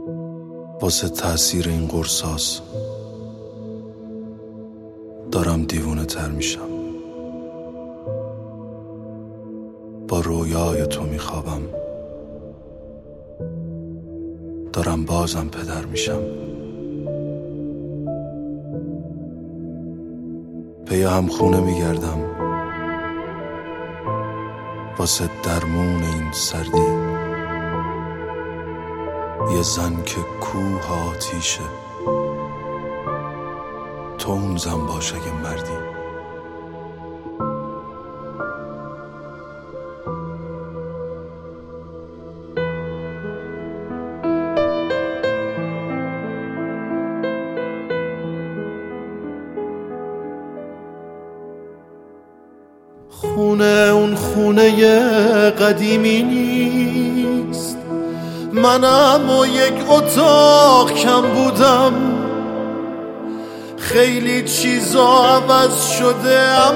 واسه تأثیر این قرصاس دارم دیوونه تر میشم. با رویای تو میخوابم، دارم بازم پدر میشم. پی همخونه میگردم واسه درمون این سردی. یه زن که کوه آتیشه، تو اون زن باش اگه مردی. خونه اون خونه قدیمی نیست، منم و یک اتاق کم بودم. خیلی چیزا عوض شده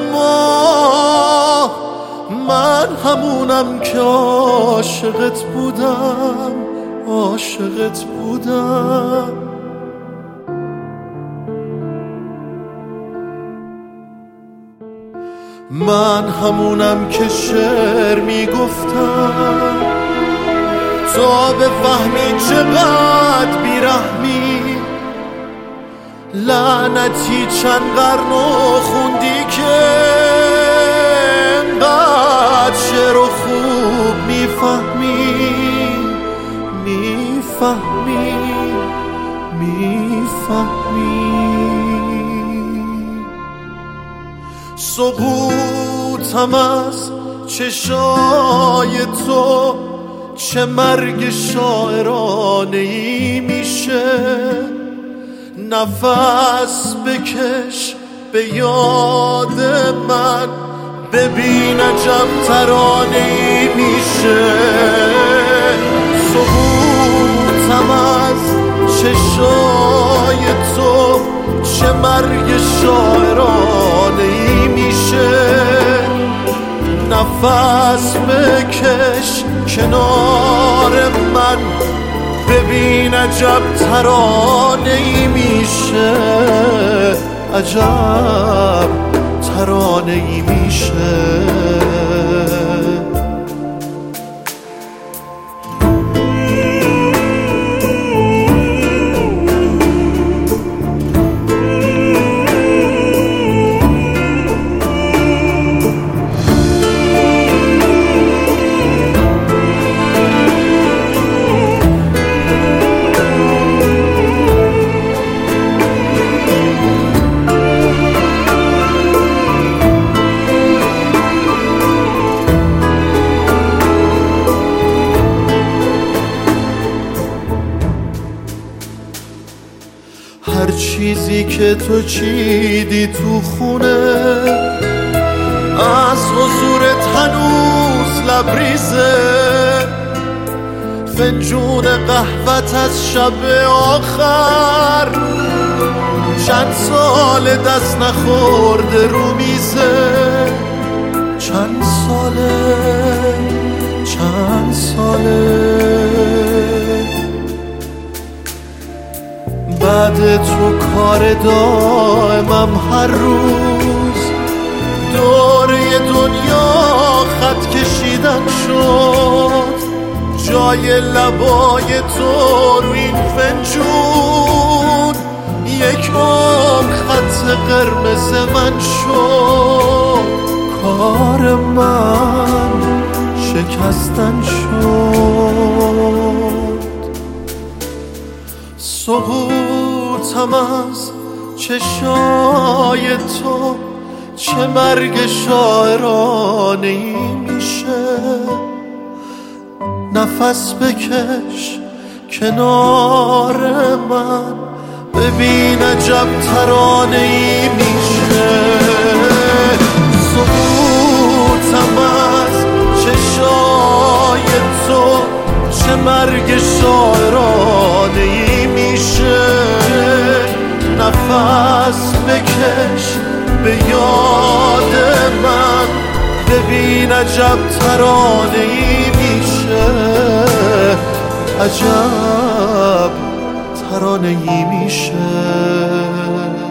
اما من همونم که عاشقت بودم. من همونم که شعر میگفتم تا بفهمی چقدر بیرحمی. لعنتی چند قرن خوندی که انقدر شعر و خوب میفهمی. سقوطم از چشای تو چه مرگ شاعرانه ای میشه. نفس بکش به یاد من، ببین عجب ترانه ای میشه. سقوطم از چشای تو چه مرگ شاعرانه ای میشه. نفس بکش کنار من، ببین عجب ترانه ای میشه. عجب ترانه ای میشه. هر چیزی که تو چیدی تو خونه از حضورت هنوز لبریزه. فنجون قهوت از شب آخر چند سال دست نخورده رو میزه. چند ساله بعد تو کار دائمم هر روز دوره دنیا خط کشیدن شد. جای لبای تو رو این فنجون یک عمر خط قرمز من شد. کار من شکستن شد. سقوطم از چشای تو چه مرگ شاعرانه ای میشه. نفس بکش کنار من، ببین عجب ترانه ای میشه. سقوطم از چشای تو چه مرگ شاعرانه ای میشه. نفس بکش به یاد من، ببین عجب ترانه ای میشه. عجب ترانه ای میشه.